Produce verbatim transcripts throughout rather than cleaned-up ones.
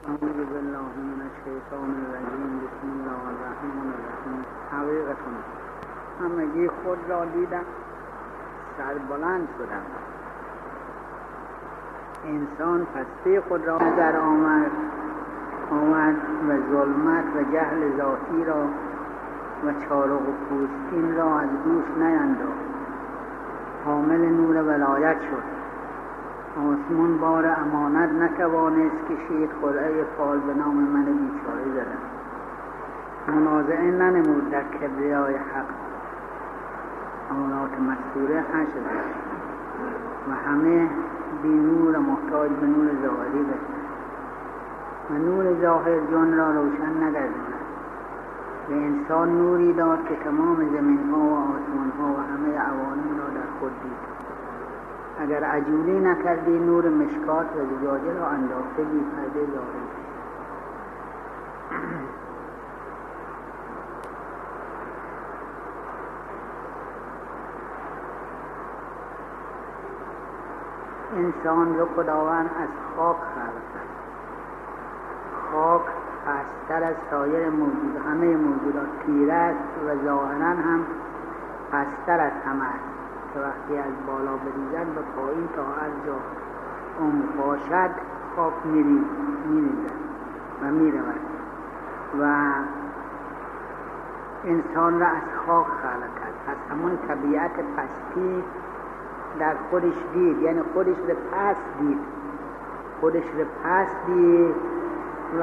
اعوذ بالله من الشیطان الرجیم. بسم الله الرحمن الرحیم. حقیقتاً همگی خود را دیدم، سر بلند شدم. انسان پستی خود را نظر آمد آمد و ظلمت و جهل ذاتی را و چارق و پوستین را از دوش نینداخت. حامل نور ولایت شد. آسمان بار امانت نتوانست کشید. خلعه فال به نام من بیچاره زدم. منازعه ننمود در کبریای حق. آیات مستوره حشر زد و همه بی نور محتاج به نور ظاهری بود و نور ظاهر جان را روشن نگرداند. به انسان نوری داد که تمام زمین ها و آسمان ها و همه عوالم را در خود دید. اگر عجولی نکردی نور مشکات و زجاجه را انداخته بی پرده ظاهر. انسان رو خداوند از خاک خلق کرد. خاک پستر از سایر موجود همه موجودات تیره است و ظاهرا هم پستر از همه است که وقتی از بالا بریزد به پایین تا هر جا عمق باشد خاک میریزد و میرود و انسان را از خاک خلق کرد. پس همون طبیعت پستی در خودش دید، یعنی خودش رو پست دید خودش رو پست دید و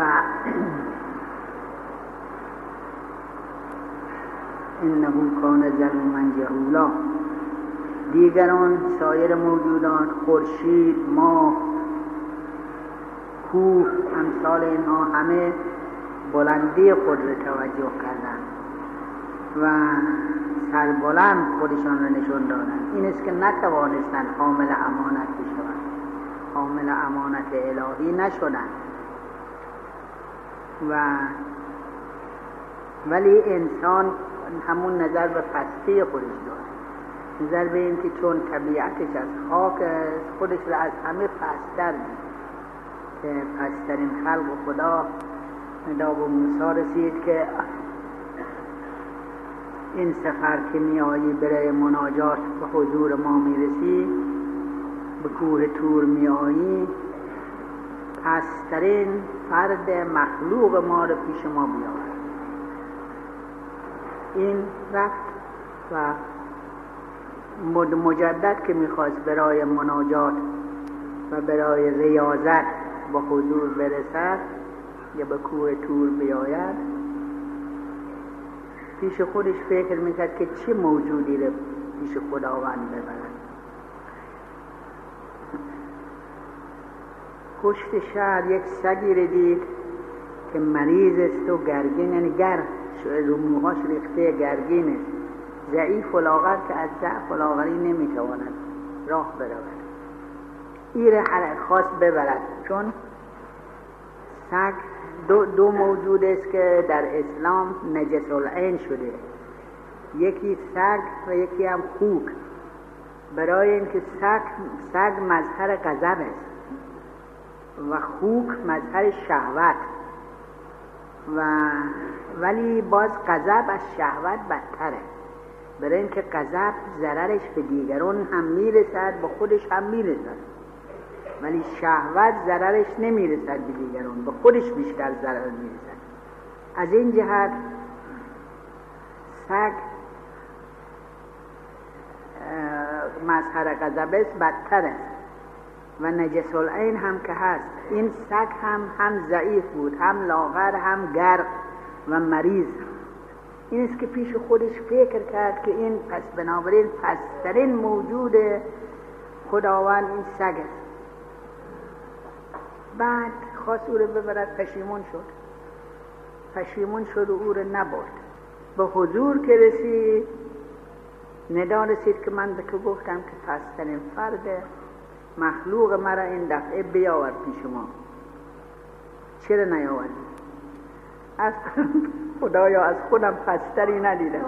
انه کان ظلوما جهولا. دیگران سایر موجودات، خورشید، ماه، کوه، امثال اینها همه بلندی خود را توجه کردند و سربلند خودشان را نشون دادند. این است که نتوانستند حامل امانت بشوند، حامل امانت الهی نشدند و ولی انسان همون نظر به پستی خودش داره، نظر به این که چون طبیعتش از خاک است خودش را از همه پستر دید که پسترین خلق خدا دا به موسی رسید که این سفر که می آیی برای مناجات به حضور ما می رسی، به کوه طور می آیی، پسترین فرد مخلوق ما رو پیش ما بیاور. این رفت و مجدد که میخواست برای مناجات و برای ریاضت به حضور برسد یا به کوه طور بیاید، پیش خودش فکر میکرد که چه موجودی رو پیش خداوند ببرد. پشت شهر یک سگی رو دید که مریض است و گرگین، یعنی گر رو موهاش ریخته گرگین است، ضعیف و لاغر که از ضعف و لاغری نمیتواند راه برود. این را خواست ببرد، چون سگ دو, دو موجود است که در اسلام نجس العین شده، یکی سگ و یکی هم خوک. برای اینکه سگ سگ مظهر غضب است و خوک مظهر شهوت و ولی باز غضب از شهوت بدتره، برای اینکه غضب ضررش به دیگران هم میرسد به خودش هم میرسد، ولی شهوت ضررش نمیرسد به دیگران، به خودش بیشتر ضرر میرسد. از این جهت سگ مظهر غضب است بدتر است و نجس العین هم که هست. این سگ هم هم ضعیف بود، هم لاغر، هم گرگ و مریض. این است که پیش خودش فکر کرد که این پس بنابراین پسترین موجود خداوند این سگ است. بعد خواست او رو ببرد، پشیمون شد پشیمون شد و او رو نبرد. به حضور که رسید ندا رسید که من به تو گفتم که پسترین فرد مخلوق مرا این دفعه بیاور پیش ما، چرا نیاوردی؟ از خدایا از خودم پستری ندیدم،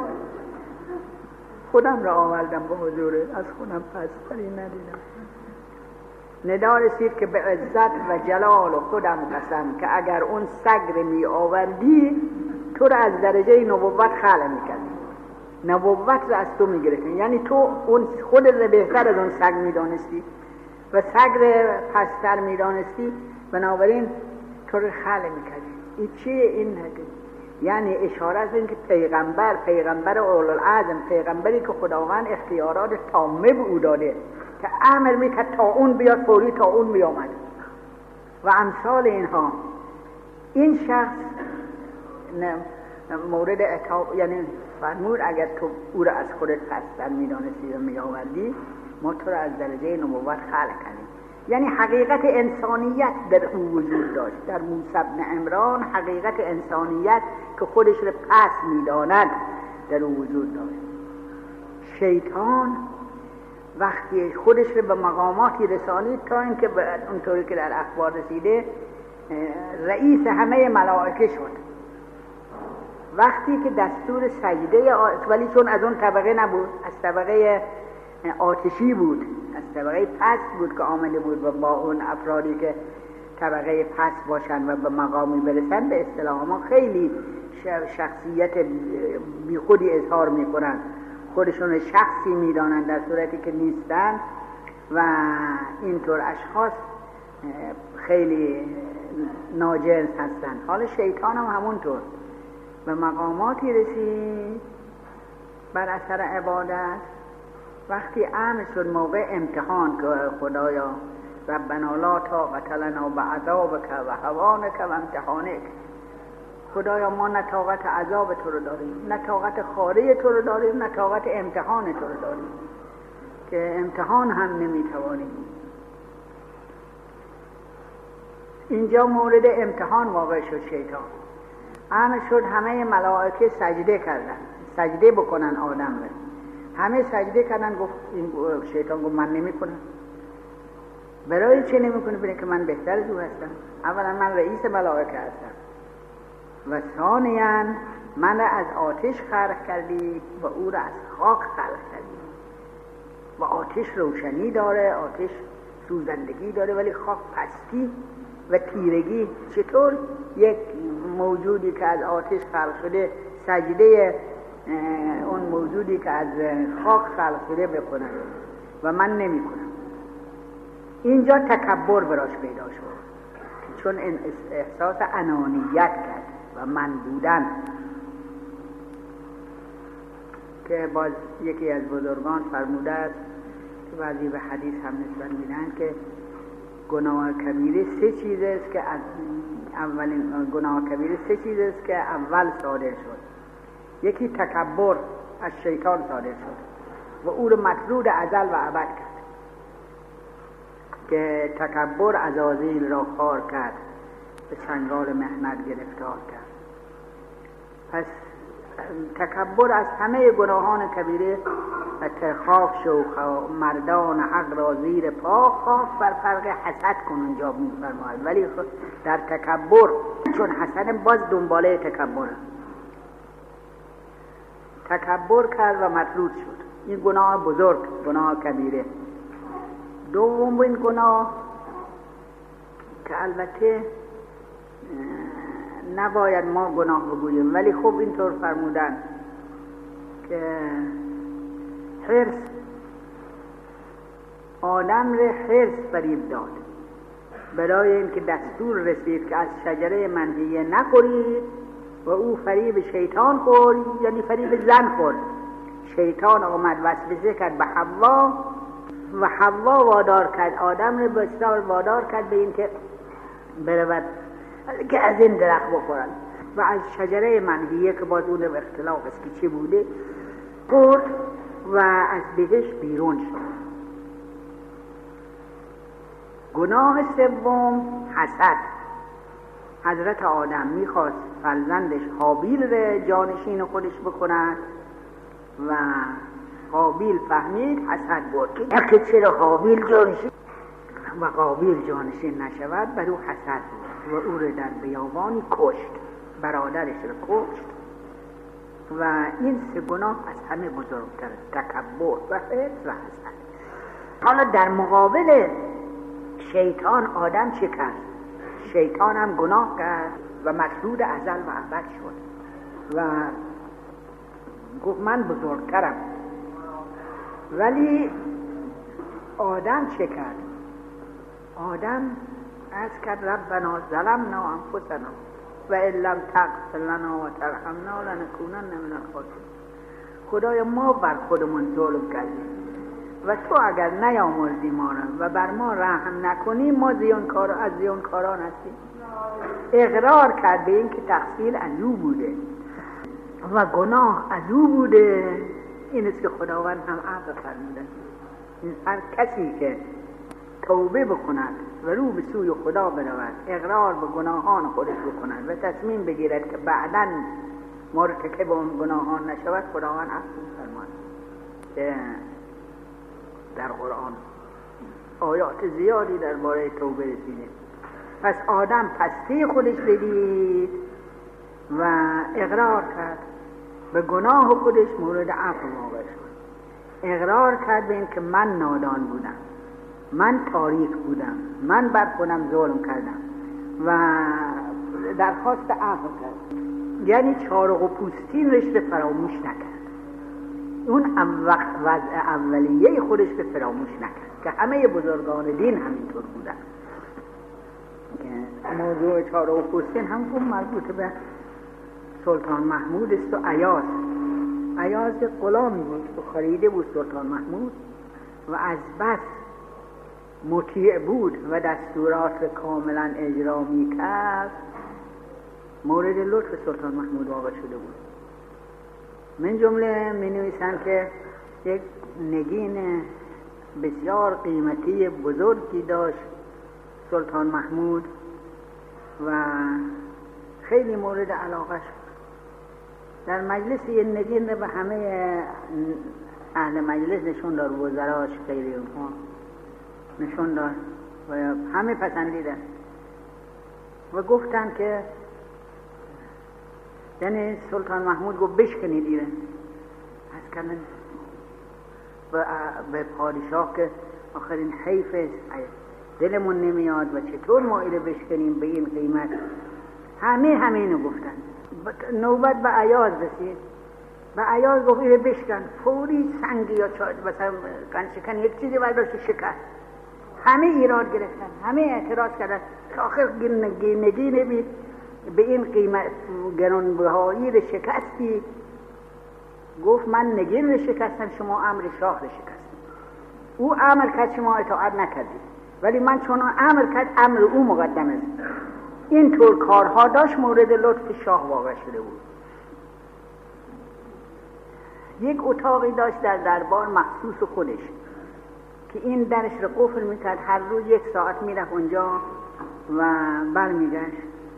خودم را آوردم به حضور، از خودم پستری ندیدم. ندا رسید که به عزت و جلال و خودم قسم که اگر اون سگ رو می آوردی تو رو از درجه نبوت خلع میکردی، نبوت رو از تو میگرفتن. یعنی تو اون خود رو بهتر از اون سگ میدانستی و سگ رو پستر میدانستی، بنابراین تو رو خلع میکردی. این چیه این؟ یعنی اشاره است این که پیغمبر پیغمبر اولوالعزم، پیغمبری که خداوند اختیارات تامه به او داده که امر میکرد تا اون بیاد فوری تا اون بیامد و امثال اینها. این شخص مورد عتاب، یعنی فرمود اگر تو او را از خودت پستر میدانستی و میآوردی ما تو را از درجه نبوت خلع کردیم. یعنی حقیقت انسانیت در او وجود داشت. در موسی بن عمران حقیقت انسانیت که خودش را پس میداند در او وجود داشت. شیطان وقتی خودش را به مقاماتی رسانید تا اینکه اونطوری که در اخبار رسیده رئیس همه ملائکه شد. وقتی که دستور سجده، ولی چون از اون طبقه نبود، از طبقه آتشی بود، از طبقه پست بود که آمده بود و با اون افرادی که طبقه پست باشن و به مقامی برسن به اصطلاح ما خیلی شخصیت بی خودی اظهار میکنن، خودشون شخصی میدانن در صورتی که نیستن و اینطور اشخاص خیلی ناجنس هستن. حالا شیطان هم همونطور به مقاماتی رسید بر اثر عبادت. وقتی امر شد موقع امتحان که خدایا ربنا لا طاقت لنا بعذابک و هوانک و امتحانک، خدایا ما نه طاقت عذاب تو رو داریم، نه طاقت خاره تو رو داریم، نه طاقت امتحان تو رو داریم که امتحان هم نمیتوانیم. اینجا مورد امتحان واقع شد شیطان. امر شد همه ملائکه سجده کردن، سجده بکنن آدم رو. همه سجده کردن. گفت این شیطان گفت من نمی کنم. برای چه نمی کنی؟ برای که من بهتر از او هستم. اولا من رئیس ملائکه هستم و ثانیاً من از آتش خلق کردی و او را از خاک خلق کردی و آتش روشنی داره، آتش سوزندگی داره، ولی خاک پستی و تیرگی. چطور یک موجودی که از آتش خلق شده سجده اون موجودی که از خاک خلق شده بکنه و من نمی کنم؟ اینجا تکبر براش پیدا شد چون احساس انانیت کرد و من بودن، که باز یکی از بزرگان فرموده است که بعضی به حدیث هم نسبت میدن که گناه کبیره سه چیز است که از اولین گناه کبیره سه چیز است که اول صادر شد. یکی تکبر از شیطان صادر شد و او رو مطرود ازل و ابد کرد که تکبر عزازیل را خار کرد، به چنگال محنت گرفتار کرد. پس تکبر از همه گناهان کبیره و تخاف شو مردان حق را زیر پا، خاف بر فرق حسد کن اونجا می‌فرماید. ولی در تکبر چون حسد باز دنباله تکبر تکبر کرد و مطرود شد. این گناه بزرگ، گناه کبیره. دوم این گناه که البته نباید ما گناه بگوییم ولی خب اینطور فرمودن که حرص، آدم ره حرص فریب داد برای اینکه دستور رسید که از شجره منهیه نخورید و او فریب شیطان خورد، یعنی فریب زن خورد. شیطان آمد وسوسه کرد به حوا و حوا وادار کرد آدم رو بسیار وادار کرد به این که برود که از این درخت بخورن و از شجره منهیه که باز اون اختلاف است که چی بوده خورد و از بهشت بیرون شد. گناه سوم حسد. حضرت آدم میخواست فرزندش حابیل رو جانشین خودش بکند و قابیل فهمید، حسد بود که چرا قابیل جانشین و قابیل جانشین نشود، بر او حسد بود و او رو در بیابانی کشت، برادرش رو کشت. و این سه گناه از همه بزرگتر، تکبر و حرص و حسد. حالا در مقابل شیطان آدم چه کرد؟ شیطان هم گناه کرد و مطرود ازل و ابد شد و گفت من بزرگترم. ولی آدم چه کرد؟ آدم از کرد ربنا ظلمنا انفسنا و ان لم تغفر لنا و ترحمنا لنکونن من الخاسرین. خدای ما بر خودمون ظلم کردیم و تو اگر نیامرزی ما را و بر ما رحم نکنی ما زیانکار از زیانکاران هستیم. اقرار کرد به این که تقصیر از او بوده و گناه از او بوده. این است که خداوند هم عفو فرموده. هر کسی که توبه بکند و رو به سوی خدا برود، اقرار به گناهان خودش بکند و تصمیم بگیرد که بعداً مرتکب اون گناهان نشود، خداوند عفو فرماید. که در قرآن آیات زیادی درباره توبه رسیده. پس آدم پستی خودش بدید و اقرار کرد به گناه خودش، مورد عفو واقع شد. اقرار کرد به این که من نادان بودم، من تاریک بودم، من بر خودم ظلم کردم و درخواست عفو کرد. یعنی چارق و پوستین رشته فراموش نکرد. اون وضع اولیه خودش به فراموش نکرد که همه بزرگان دین همینطور بودن. موضوع چارق و پوستین هم اون مربوط به سلطان محمود است و ایاز. ایاز غلامی بود و خریده بود سلطان محمود و از بس مطیع بود و دستورات کاملا اجرا می کرد، مورد لطف سلطان محمود واقع شده بود. من جمله می نویسند که یک نگین بسیار قیمتی بزرگی داشت سلطان محمود و خیلی مورد علاقه شد. در مجلس یه نگین به همه اهل مجلس نشون داد، وزراش خیلی اونها نشون داد و همه پسندیدن و گفتن که یعنی سلطان محمود گفت بشکنید ایره از کردن به پادشاه که آخرین حیف دلمون نمیاد و چطور ما ایره بشکنیم به این قیمت. همه همینو گفتن. نوبت به ایاز رسید. به ایاز گفت ایره بشکن. فوری سنگی یا چای مثلا قنچکن یک چیزی برداشت شکست. همه ایراد گرفتن، همه اعتراض کردن که آخر نگی نبید به این قیمت گرانبهایی رو شکستی. گفت من نگین رو شکستم، شما امر شاه رو شکستید. او امر کرد شما اطاعت نکردید، ولی من چون امر کرد امر او مقدم است. این طور کارها داشت مورد لطف شاه واقع شده بود. یک اتاقی داشت در دربار مخصوص خودش که این درش رو قفل میکرد، هر روز یک ساعت میرفت اونجا و برمیگشت.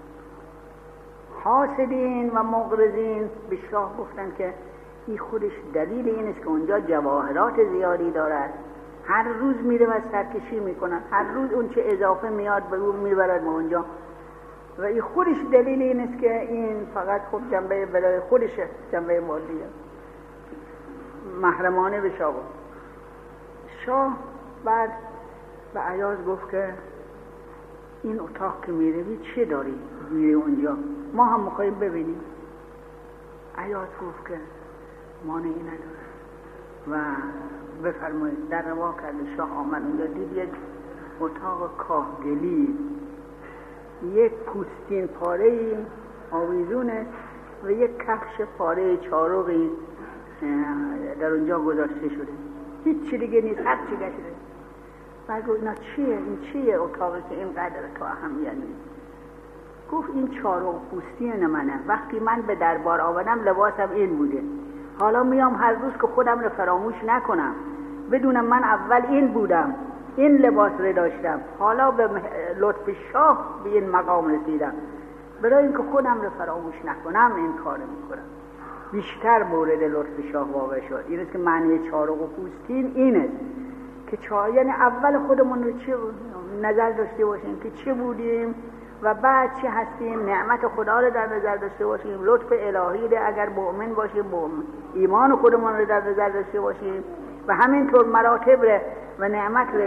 حاسدین و مغرضین به شاه گفتن که این خودش دلیل این است که اونجا جواهرات زیادی دارد، هر روز میره و سرکشی میکنن، هر روز اون چه اضافه میاد به اون میبرد به اونجا و این خودش دلیل این است که این فقط خود جنبه برای خودشه، جنبه مالیه. محرمانه به شاه گفت. شاه بعد به ایاز گفت که این اتاق که میره بی چه داری میره اونجا، ما هم میخواییم ببینیم. ایاز گفت که مانعی نداره و بفرمایید. در روا کرد. شاه آمد اونجا دید یک اتاق کاهگلی، یک پوستین پاره آویزونه و یک کفش پاره چارقی در اونجا گذاشته شده، هیچ چی دیگه نیست، هر چی گشته. بعد گفت اینا چیه؟ این چیه اتاقی که اینقدر تو اهمیت نیست؟ گفت این چارق پوستین منه، وقتی من به دربار آمدم لباسم این بوده، حالا میام هر روز که خودم رو فراموش نکنم بدونم من اول این بودم، این لباس رو داشتم، حالا به لطف شاه به این مقام رسیدم، برای اینکه خودم رو فراموش نکنم این کار میکنم. بیشتر مورد لطف شاه واقع شد. این است که معنی چارق و پوستین این است که چا... یعنی اول خودمون رو چه نظر داشته باشیم که چه بودیم و بعد چه هستیم، نعمت خدا رو در نظر داشته باشیم، لطف الهی رو اگر مؤمن باشیم مؤمن. ایمان خودمون رو در نظر داشته باشیم و همینطور مراتب رو و نعمت رو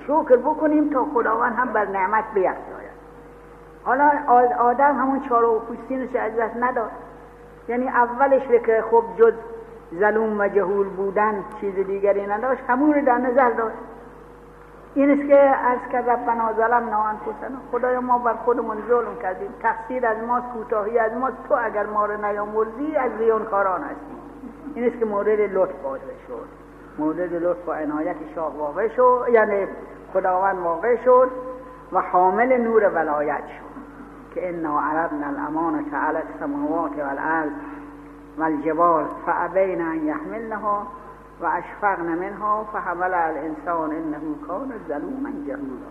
شکر بکنیم تا خداوند هم بر نعمت بیفزاید. حالا آدم همون چاره و پوستینش از دست نداد، یعنی اولش که خب جز ظلوم و جهول بودن چیز دیگری نداشت، همون رو در نظر داشت. این است که از که ربنا ظلمنا انفسنا، خدایا ما بر خودمون ظلم کردیم، تقصیر از ماست، کوتاهی از ماست، تو اگر ما رو نیامرزی از زیانکاران هستیم. این است که مورد لطف واقع شد، مورد لطف و عنایت شاه واقع شد، یعنی خداوند واقع شد و حامل نور ولایت شد که انا عرضنا الامانة علی السماوات والارض والجبال فابین ان یحملنها و اشفقن منها فحملها الانسان انه کان ظلوما جهولا.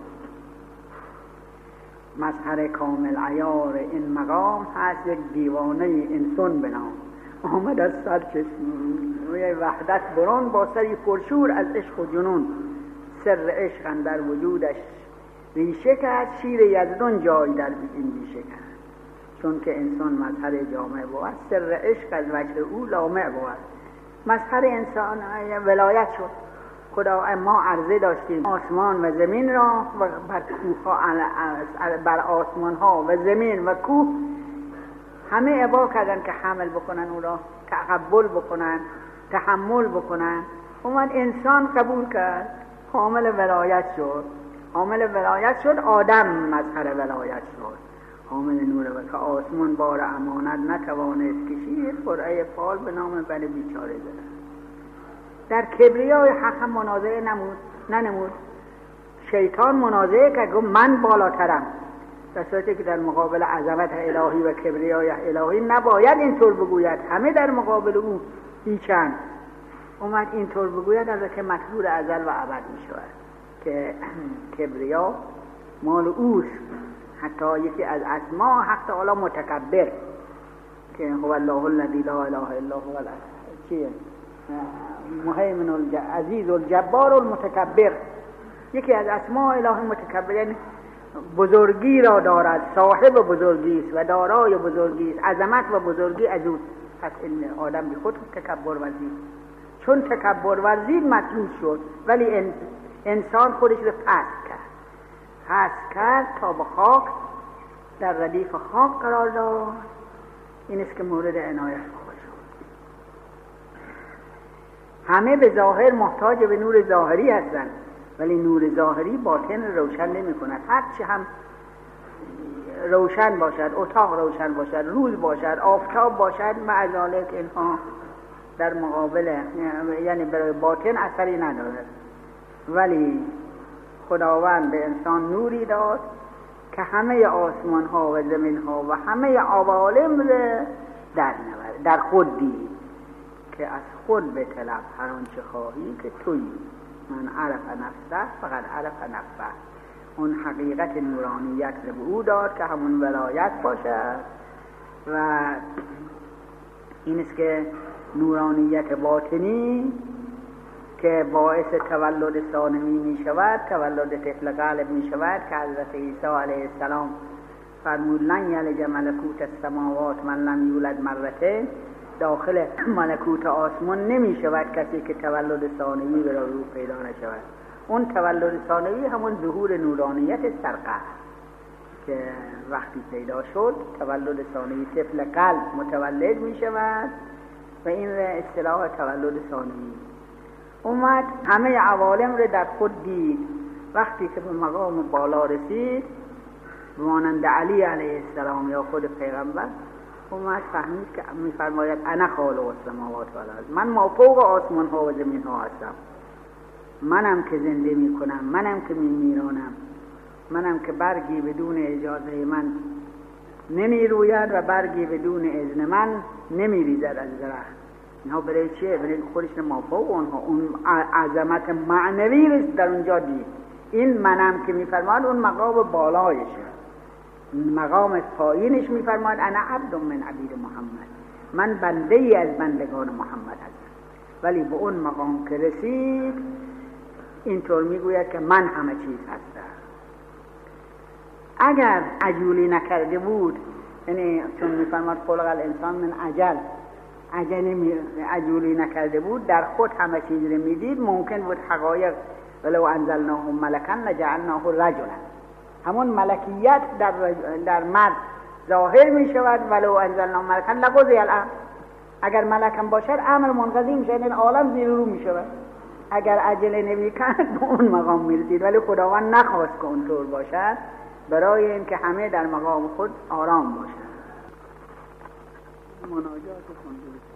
مظهر کامل عیار این مقام هست یک دیوانه انسان به نام آمد از سرچشمه وحدت برون با سری پرشور از عشق و جنون، سر عشق اندر وجودش ریشه کرد، شیر یزدان جای در این ریشه کرد. چون که انسان مظهر جامع بود، سر عشق از وجه او لامع بود. مظهر انسان ولایت شد. خدا ما عرضه داشتیم آسمان و زمین را و بر کوه بر آسمان ها و زمین و کوه همه ابا کردن که حمل بکنن، او را تقبل بکنن، تحمل بکنن. اومد انسان قبول کرد، حامل ولایت شد. حامل ولایت شد، آدم مظهر ولایت شد، حامل نور و که آسمان بار امانت نتوانست کشید، قرعه فال به نام بر بیچاره زدن. در کبریای حق هم منازعه نمود ننمود. شیطان منازعه که گفت من بالاترم، در صورتی که در مقابل عظمت الهی و کبریای الهی نباید اینطور بگوید، همه در مقابل او هیچند. اومد اینطور بگوید از که مطلوب ازل و ابد می شود که کبریا مال اوست. حتی یکی از اسما حق تعالی متکبر که هو الله الذی لا اله الا هو چیه مهیمن العزیز الجبار المتکبر. یکی از اسما الهی متکبر، یعنی بزرگی را دارد، صاحب بزرگی است و دارای بزرگی است، عظمت و بزرگی از او. پس این آدم بی خود تکبر ورزید، چون تکبر ورزید مطلوب شد، ولی انسان خودش رو پست کرد پست کرد تا به خاک در ردیف خاک قرار داد. این است که مورد عنایت واقع شد. همه به ظاهر محتاج به نور ظاهری هستند، ولی نور ظاهری باطن روشن نمی کند. هرچی هم روشن باشد، اتاق روشن باشد، روز باشد، آفتاب باشد، مع ذالک اینها در مقابل یعنی برای باطن اثری ندارد. ولی خداوند به انسان نوری داد که همه آسمان ها و زمین ها و همه عوالم را در نورد، در خود دید که از خود به طلب هر آنچه خواهی که تویی. من عرف نفسه فقط عرف نفسه. اون حقیقت نورانیت رو به او داد که همون ولایت باشد و این است که نورانیت باطنی که باعث تولد ثانوی می شود، تولد طفل قلب می شود که حضرت عیسی علیه السلام فرمود لن یلج ملکوت السماوات من لم یولد مرتين. داخل ملکوت آسمان نمی شود کسی که تولد ثانوی به رو پیدا نشود. اون تولد ثانوی همون ظهور نورانیت سرقه که وقتی پیدا شد تولد ثانوی، طفل قلب متولد می شود و این اصطلاح تولد ثانوی. اومد همه عوالم رو در خود دید. وقتی که به مقام بالا رسید مانند علی علیه السلام یا خود پیغمبر، اومد فهمید که میفرماید انا خالق السماوات والارض، من مافوق آسمان ها و زمین ها هستم، منم که زنده میکنم، منم که میمیرانم، منم که برگی بدون اجازه من نمیروید و برگی بدون اذن من نمیریزد از درخت. اینها برای چیه؟ برای خودش مافوق اونها، اون عظمت معنوی رو در اونجا دید. این منم که میفرماد اون مقام بالایشه، مقام پایینش میفرماد انا عبد من عبید محمد، من بنده ای از بندگان محمد هستم. ولی به اون مقام که رسید اینطور میگوید که من همه چیز هستم. اگر عجولی نکرده بود، یعنی چون میفرماد خلق الانسان من عجل، عجلی عجولی نکرده بود، در خود همه چیز رو میدید، ممکن بود حقایق ولو انزلناه ملکا لجعلناه رجلا. همون ملکیت در, در مرد ظاهر می شود. ولو انزلناه ملکا لقضی الامر. اگر ملکم باشد امر منقضی می شود، این عالم زیر رو می شود. اگر عجله نمی کرد به اون مقام می رسید، ولی خداوند نخواست که اونطور باشد، برای اینکه همه در مقام خود آرام باشد. مناجات خونده